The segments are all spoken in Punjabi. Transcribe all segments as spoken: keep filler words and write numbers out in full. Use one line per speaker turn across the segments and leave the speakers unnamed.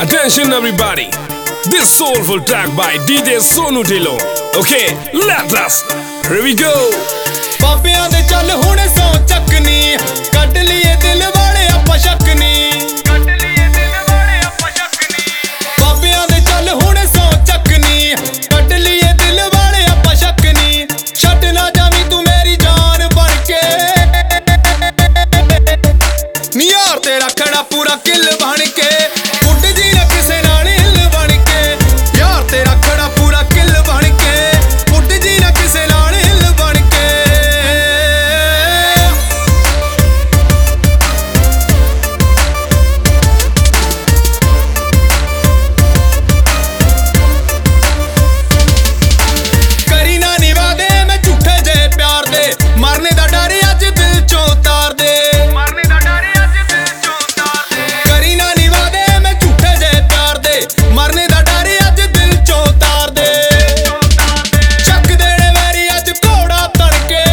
Attention everybody, this soulful track by D J Sonu Dhillon. Okay, let us, here we go.
ਬਾਬਿਆਂ ਦੇ ਚੱਲ ਹੁਣ ਸੌ ਚੱਕਨੀ ਕੱਢ ਲਈਏ ਦਿਲ ਵਾਲੇ ਆਪਾਂ ਸ਼ੱਕਨੀ ਕੱਢ ਲਈਏ ਦਿਲ ਵਾਲੇ ਆਪਾਂ ਸ਼ੱਕਨੀ ਬਾਬਿਆਂ ਦੇ ਚੱਲ ਹੁਣ ਸੌ ਚੱਕਨੀ ਕੱਢ ਲਈਏ ਦਿਲ ਵਾਲੇ ਆਪਾਂ ਸ਼ੱਕਨੀ ਛੱਡ ਨਾ ਜਾਵੀਂ ਤੂੰ ਮੇਰੀ ਜਾਨ ਬਣ ਕੇ ਨੀ ਯਾਰ ਤੇਰਾ ਖੜਾ ਪੂਰਾ ਕਿੱਲ ਬਣ ਕੇ ਉੱਡ ਜੀ ਨਾ ਕਿਸੇ ਨਾਲ ਹਿੱਲ ਬਣ ਕੇ ਯਾਰ ਤੇਰਾ ਖੜਾ ਪੂਰਾ ਕਿੱਲ ਬਣ ਕੇ ਉੱਡ ਜੀ ਨਾ ਕਿਸੇ ਨਾਲ ਹਿੱਲ ਬਣ ਕੇ ਮਰਨੇ ਦਾ ਡਰ ਅੱਜ ਦਿਲ ਚੋਂ ਉਤਾਰ ਦੇ ਮਰਨੇ ਦਾ ਡਰ ਅੱਜ ਦਿਲ ਚੋਂ ਉਤਾਰ ਦੇ ਕਰੀ ਨਾ ਨਿਵਾਦੇ ਮੈਂ ਝੂਠੇ ਜੇ ਪਿਆਰ ਦੇ ਮਰਨੇ ਦਾ ਡਰ ਅੱਜ ਦਿਲ ਚੋਂ ਉਤਾਰ ਦੇ ਚੱਕ ਦੇਣੇ ਵੈਰੀ ਅੱਜ ਘੋੜਾ ਤੜਕੇ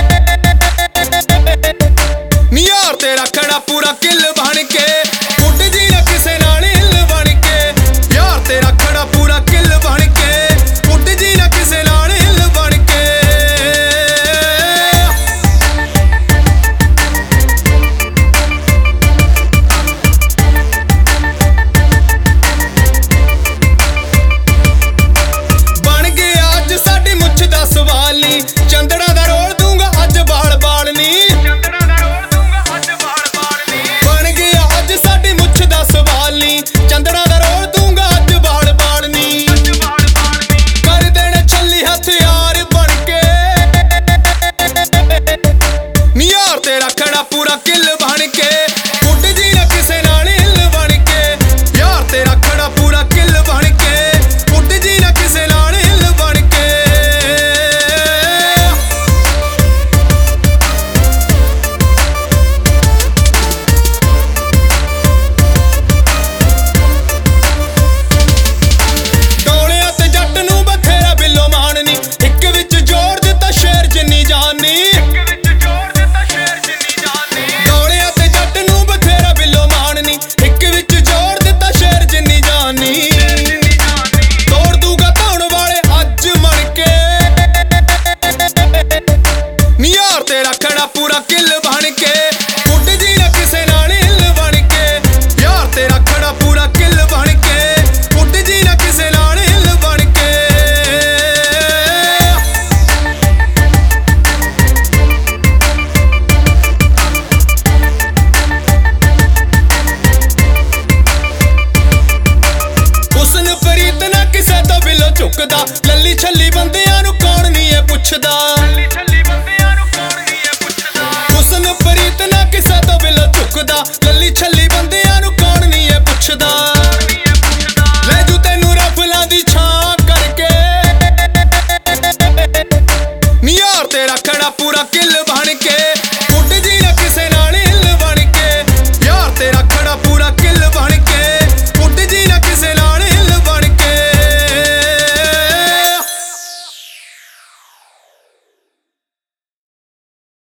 ਨੀ ਯਾਰ ਤੇਰਾ ਖੜਾ ਪੂਰਾ ਕਿੱਲ ਬਣ ਕੇ ਉੱਡ ਜੀ ਨਾ ਕਿਸੇ ਨਾਲ ਹਿੱਲ ਬਣ ਕੇ ਯਾਰ ਤੇਰਾ ਖੜਾ ਪੂਰਾ ਕਿੱਲ ਬਣ ਕੇ ਉੱਡ ਜੀ ਨਾ ਕਿਸੇ ਨਾਲ ਹਿੱਲ ਬਣ ਕੇ ਚੰਦੜਾ ਦਾ ਰੋਲ ਦੂੰਗਾ ਅੱਜ ਬਾਲ ਬਾਲ ਨੀ ਚੰਦੜਾ ਦਾ ਰੋਲ ਦੂੰਗਾ ਅੱਜ ਬਾਲ ਬਾਲ ਨੀ ਬਣ ਗਿਆ ਅੱਜ ਸਾਡੀ ਮੁੱਛ ਦਾ ਸਵਾਲ ਨੀ ਚੰਦੜਾ ਦਾ ਰੋਲ ਦੂੰਗਾ ਅੱਜ ਬਾਲ ਬਾਲ ਨੀ ਅੱਜ ਬਾਲ ਬਾਲ ਨੀ ਕਰ ਦੇਣੇ ਛੱਲੀ ਹਥਿਆਰ ਬਣ ਕੇ ਨੀ ਯਾਰ ਤੇਰਾ ਖੜਾ ਪੂਰਾ ਕਿੱਲ ਬਣ ਕੇ ਉੱਡ ਜੀ ਨਾ ਕਿਸੇ ਨਾਲ ਹਿੱਲ ਬਣ ਕੇ ਯਾਰ ਤੇਰਾ ਖੜਾ ਪੂਰਾ ਕਿੱਲ ਬਣ ਕੇ ਉੱਡ ਜੀ ਨਾ ਕਿਸੇ ਨਾਲ ਹਿੱਲ ਬਣ ਕੇ ਤੇਰਾ ਖੜਾ ਪੂਰਾ ਕਿੱਲ ਬਣ ਕੇ ਉੱਡ ਜੀ ਨਾ ਕਿਸੇ ਨਾਲ ਹਿੱਲ ਬਣ ਕੇ ਯਾਰ ਤੇਰਾ ਖੜਾ ਪੂਰਾ ਕਿੱਲ ਬਣ ਕੇ ਉੱਡ ਜੀ ਨਾ ਕਿਸੇ ਨਾਲ ਹਿੱਲ ਬਣ ਕੇ ਹੁਸਨ ਫਰੀਦ ਨਾ ਕਿਸੇ ਤੋਂ ਬਿਲੋ ਝੁਕਦਾ ਲੱਲੀ ਛੱਲੀ ਬੰਦਿਆਂ ਨੂੰ ਕੌਣ ਨਹੀਂ ਇਹ ਪੁੱਛਦਾ ਲੱਲੀ ਛੱਲੀ ਬੰਦਿਆਂ ਨੂੰ ਕੌਣ ਨਹੀਂ ਇਹ ਪੁੱਛਦਾ ਹੁਸਨ ਫਰੀਦ ਨਾ ਕਿਸੇ ਤੋਂ ਬਿਲੋ ਝੁਕਦਾ